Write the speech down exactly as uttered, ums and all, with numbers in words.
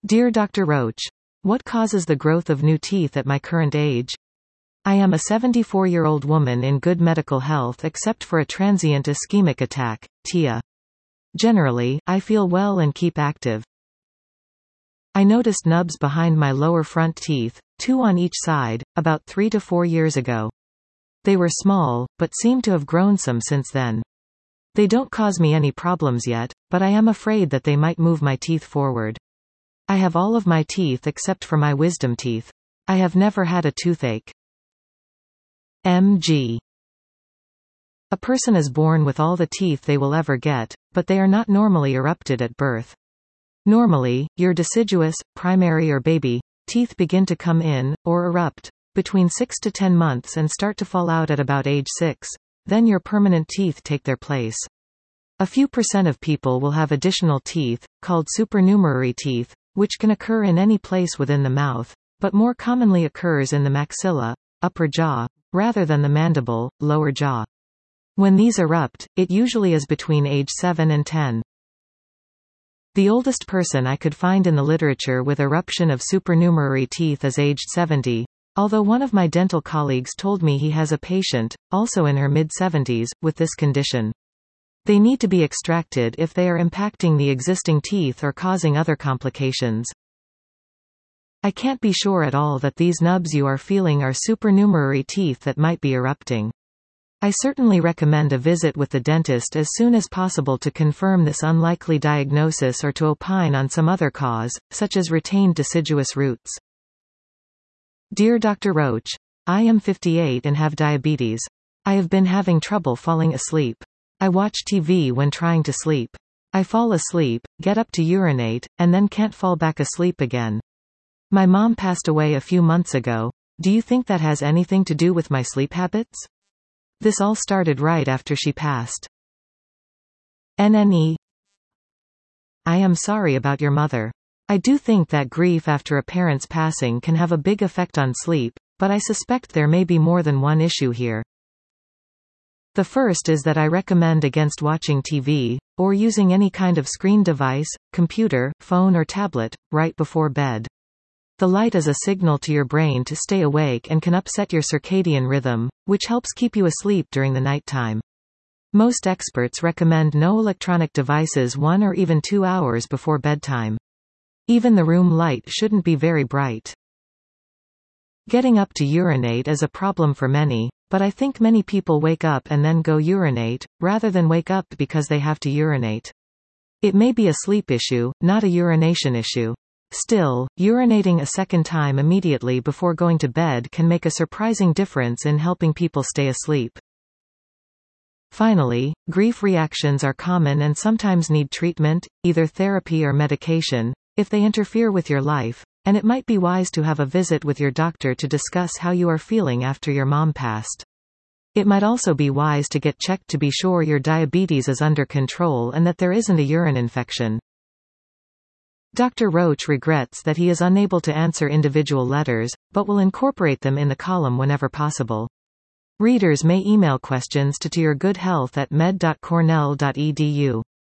Dear Doctor Roach, what causes the growth of new teeth at my current age? I am a seventy-four-year-old woman in good medical health except for a transient ischemic attack, T I A. Generally, I feel well and keep active. I noticed nubs behind my lower front teeth, two on each side, about three to four years ago. They were small, but seem to have grown some since then. They don't cause me any problems yet, but I am afraid that they might move my teeth forward. I have all of my teeth except for my wisdom teeth. I have never had a toothache. M G. A person is born with all the teeth they will ever get, but they are not normally erupted at birth. Normally, your deciduous, primary or baby teeth begin to come in, or erupt, between six to ten months and start to fall out at about age six. Then your permanent teeth take their place. A few percent of people will have additional teeth, called supernumerary teeth, which can occur in any place within the mouth, but more commonly occurs in the maxilla, upper jaw, rather than the mandible, lower jaw. When these erupt, it usually is between age seven and ten. The oldest person I could find in the literature with eruption of supernumerary teeth is aged seventy, although one of my dental colleagues told me he has a patient, also in her mid-seventies, with this condition. They need to be extracted if they are impacting the existing teeth or causing other complications. I can't be sure at all that these nubs you are feeling are supernumerary teeth that might be erupting. I certainly recommend a visit with the dentist as soon as possible to confirm this unlikely diagnosis or to opine on some other cause, such as retained deciduous roots. Dear Doctor Roach, I am fifty-eight and have diabetes. I have been having trouble falling asleep. I watch T V when trying to sleep. I fall asleep, get up to urinate, and then can't fall back asleep again. My mom passed away a few months ago. Do you think that has anything to do with my sleep habits? This all started right after she passed. N N E. I am sorry about your mother. I do think that grief after a parent's passing can have a big effect on sleep, but I suspect there may be more than one issue here. The first is that I recommend against watching T V, or using any kind of screen device, computer, phone or tablet, right before bed. The light is a signal to your brain to stay awake and can upset your circadian rhythm, which helps keep you asleep during the nighttime. Most experts recommend no electronic devices one or even two hours before bedtime. Even the room light shouldn't be very bright. Getting up to urinate is a problem for many, but I think many people wake up and then go urinate, rather than wake up because they have to urinate. It may be a sleep issue, not a urination issue. Still, urinating a second time immediately before going to bed can make a surprising difference in helping people stay asleep. Finally, grief reactions are common and sometimes need treatment, either therapy or medication, if they interfere with your life, and it might be wise to have a visit with your doctor to discuss how you are feeling after your mom passed. It might also be wise to get checked to be sure your diabetes is under control and that there isn't a urine infection. Doctor Roach regrets that he is unable to answer individual letters, but will incorporate them in the column whenever possible. Readers may email questions to to your good health at med dot cornell dot e d u.